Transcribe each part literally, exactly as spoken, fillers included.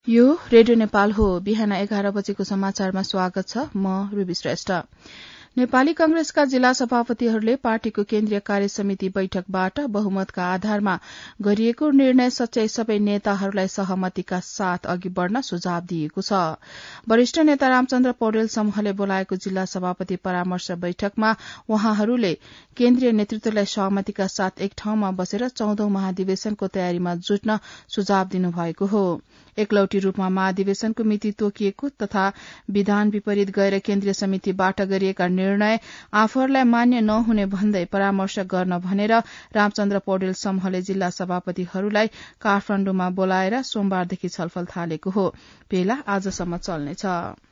यो रेडियो नेपाल हो। बिहान एघार बजेको समाचारमा स्वागत छ। म रुबी श्रेष्ठ। नेपाली कंग्रेसका जिल्ला सभापतिहरूले पार्टीको केन्द्रीय कार्य समिति बैठकबाट बहुमतका आधारमा गरिएको निर्णय सच्याई सबै नेताहरूलाई सहमतिका साथ अघि बढ़न सुझाव दिएको छ। वरिष्ठ नेता रामचन्द्र पौडेल समूहले बोलाएको जिल्ला सभापति परामर्श बैठकमा उहाँहरूले केन्द्रीय नेतृत्वलाई सहमतिका साथ एक ठाउँमा बसेर चौधौं महाधिवेशनको तयारीमा जुट्न सुझाव दिनुभएको हो। एकलौटी रूपमा महाधिवेशनको मिति तोकिएको तथा विधान विपरीत गएर केन्द्रीय समितिबाट गरिएका निर्णय आफूहरूलाई मान्य नहुने भन्दै परामर्श गर्न भनेर रामचन्द्र पौडेल समूहले जिल्ला सभापतिहरूलाई काठमाण्डुमा बोलाएर सोमबारदेखि छलफल थालेको हो। भेला आजसम्म चल्नेछ।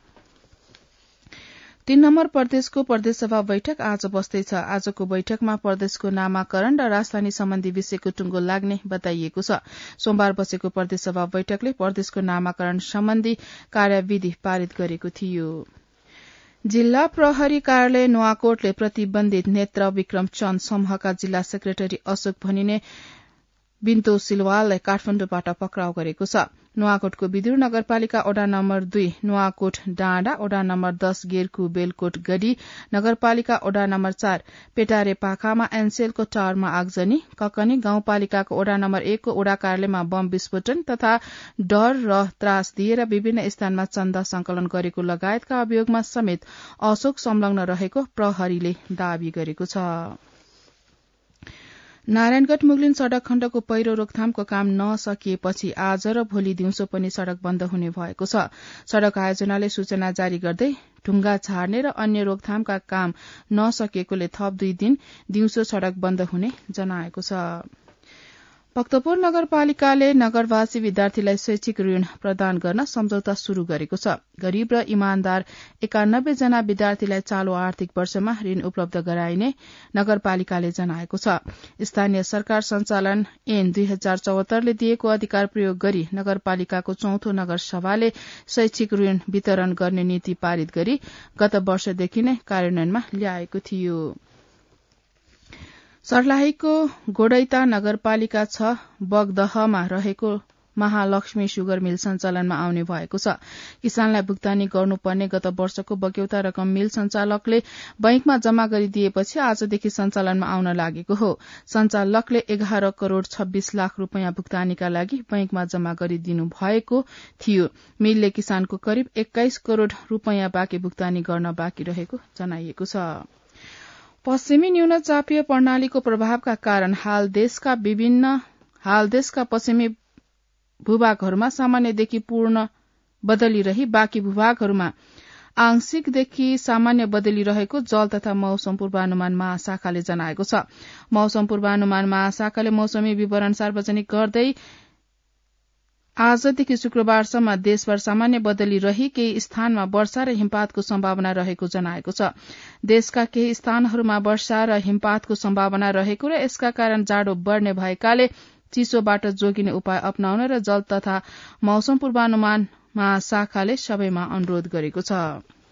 तीन नम्बर प्रदेशको प्रदेशसभा बैठक आज बस्दैछ। आजको बैठकमा प्रदेशको नामाकरण र राजधानी सम्बन्धी विषयको टुंगो लाग्ने बताइएको छ। सोमबार बसेको प्रदेशसभा बैठकले प्रदेशको नामाकरण सम्बन्धी कार्यविधि पारित गरेको थियो। जिल्ला प्रहरी कार्यालय नुवाकोटले प्रतिबन्धित नेत्र विक्रम चन्द समूहका जिल्ला सेक्रेटरी अशोक भनिने बिन्तो सिलवाललाई काठमाण्डुबाट पक्राउ गरेको छ। नुवाकोटको विदुर नगरपालिका ओडा नम्बर दुई नुवाकोट डाँडा, ओडा नम्बर दस गेरकु बेलकोट गढी, नगरपालिका ओडा नम्बर चार पेटारे पाखामा एनसेलको टावरमा आगजनी, ककनी गाउँपालिकाको ओडा नम्बर एकको ओडा कार्यालयमा बम विस्फोटन तथा डर र त्रास दिएर विभिन्न स्थानमा चन्दा संकलन गरेको लगायतका अभियोगमा समेत अशोक संलग्न रहेको प्रहरीले दावी गरेको छ। नारायणगढ़ मुगलिन सड़क खण्डको पहिरो रोकथामको काम नसकिएपछि आज र भोलि दिउँसो पनि सड़क बन्द हुने भएको छ। सड़क आयोजनाले सूचना जारी गर्दै ढुंगा झार्ने र अन्य रोकथामका काम नसकिएकोले थप दुई दिन दिउँसो सड़क बन्द हुने जनाएको छ। भक्तपुर नगरपालिकाले नगरवासी विद्यार्थीलाई शैक्षिक ऋण प्रदान गर्न सम्झौता शुरू गरेको छ। गरीब र इमानदार एकानब्बे जना विद्यार्थीलाई चालू आर्थिक वर्षमा ऋण उपलब्ध गराइने नगरपालिकाले जनाएको छ। स्थानीय सरकार संचालन ऐन दुई हजार चौहत्तरले दिएको अधिकार प्रयोग गरी नगरपालिकाको चौथो नगरसभाले शैक्षिक ऋण वितरण गर्ने नीति पारित गरी गत वर्षदेखि नै कार्यान्वयनमा ल्याएको थियो। सर्लाहीको गोडैता नगरपालिका छ बगदहमा रहेको महालक्ष्मी सुगर मिल सञ्चालनमा आउने भएको छ। किसानलाई भुक्तानी गर्नुपर्ने गत वर्षको बग्यौता रकम मिल सञ्चालकले बैंकमा जम्मा गरिदिएपछि आजदेखि सञ्चालनमा आउन लागेको हो। सञ्चालकले एघार करोड़ छब्बीस लाख रूपियाँ भुक्तानीका लागि बैंकमा जम्मा गरिदिनु भएको थियो। मिलले किसानको करिब एक्काइस करोड़ रूपियाँ बाँकी भुक्तानी गर्न बाँकी रहेको जनाइएको छ। पश्चिमी न्यून चापीय प्रणालीको प्रभावका कारण हाल देशका विभिन्न हाल देशका पश्चिमी भूभागहरूमा सामान्यदेखि पूर्ण बदली रही बाँकी भूभागहरूमा आंशिकदेखि सामान्य बदली रहेको जल तथा मौसम पूर्वानुमान महाशाखाले जनाएको छ। मौसम पूर्वानुमान महाशाखाले मौसमी विवरण सार्वजनिक गर्दै आजदेखि शुक्रबारसम्म देशभर सामान्य बदली रही केही स्थानमा वर्षा र हिमपातको सम्भावना रहेको जनाएको छ। देशका केही स्थानहरूमा वर्षा र हिमपातको सम्भावना रहेको र यसका कारण जाडो बढ़ने भएकाले चिसोबाट जोगिने उपाय अपनाउन र जल तथा मौसम पूर्वानुमान महाशाखाले सबैमा अनुरोध गरेको छ।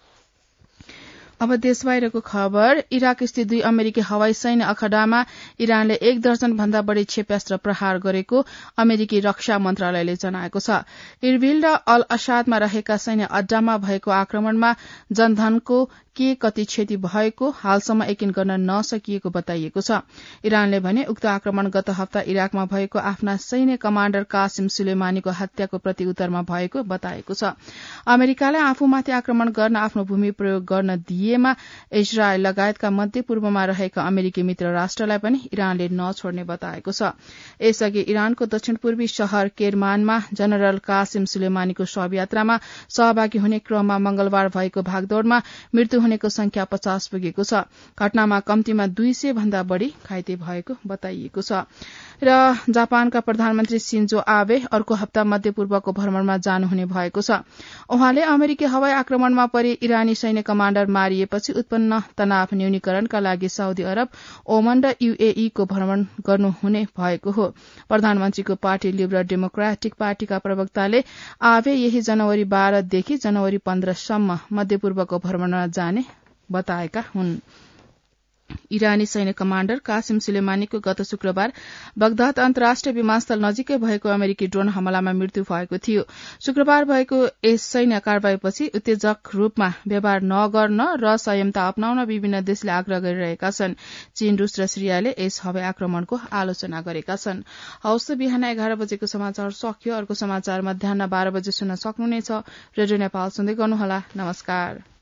अब देश बाहिरको खबर। इराक स्थित दुई अमेरिकी हवाई सैन्य अखडामा इरानले एक दर्जन भन्दा बढ़ी क्षेप्यास्त्र प्रहार गरेको अमेरिकी रक्षा मन्त्रालयले जनाएको छ। इरबिल र अल असादमा रहेका सैन्य अड्डामा भएको आक्रमणमा जनधनको के कति क्षति भएको हालसम्म यकिन गर्न नसकिएको बताइएको छ। इरानले भने उक्त आक्रमण गत हप्ता इराकमा भएको आफ्ना सैन्य कमाण्डर कासिम सुलेमानीको हत्याको प्रतिउत्तरमा भएको बताएको छ। अमेरिकाले आफूमाथि आक्रमण गर्न आफ्नो भूमि प्रयोग गर्न दिएमा इजरायल लगायतका मध्यपूर्वमा रहेका अमेरिकी मित्र राष्ट्रलाई पनि इरानले नछोड्ने बताएको छ। यसअघि इरानको दक्षिण पूर्वी शहर केरमानमा जनरल कासिम सुलेमानीको शवयात्रामा सहभागी हुने क्रममा मंगलबार भएको भागदौड़मा मृत्यु हुनेको संख्या पचास पुगेको छ। घटनामा कम्तीमा दुई सय भन्दा बढ़ी घाइते भएको बताइएको छ। र जापानका प्रधानमन्त्री सिन्जो आबे अर्को हप्ता मध्यपूर्वको भ्रमणमा जानुहुने भएको छ। उहाँले अमेरिकी हवाई आक्रमणमा परि इरानी सैन्य कमाण्डर मारिएपछि उत्पन्न तनाव न्यूनीकरणका लागि साउदी अरब, ओमन र यूएई को भ्रमण गर्नुहुने भएको हो। प्रधानमन्त्रीको पार्टी लिबरल डेमोक्रेटिक पार्टीका प्रवक्ताले आबे यही जनवरी बाह्रदेखि जनवरी पन्ध्रसम्म मध्यपूर्वको भ्रमणमा जाने बताएका हुन्। इरानी सैन्य कमाण्डर कासिम सुलेमानीको गत शुक्रबार बगदाद अन्तर्राष्ट्रिय विमानस्थल नजिकै भएको अमेरिकी ड्रोन हमलामा मृत्यु भएको थियो। शुक्रबार भएको यस सैन्य कारवाहीपछि उत्तेजक रूपमा व्यवहार नगर्न र संयमता अपनाउन विभिन्न देशले आग्रह गरिरहेका छन्। चीन, रूस र सिरियाले यस हवाई आक्रमणको आलोचना गरेका छन्। हौस् बिहान एघार बजेको समाचार सकियो। अर्को समाचार मध्याह बाह्र बजे सुन्न सक्नुहुनेछ। रेडियो नेपाल सुन्दै गर्नुहोला। नमस्कार।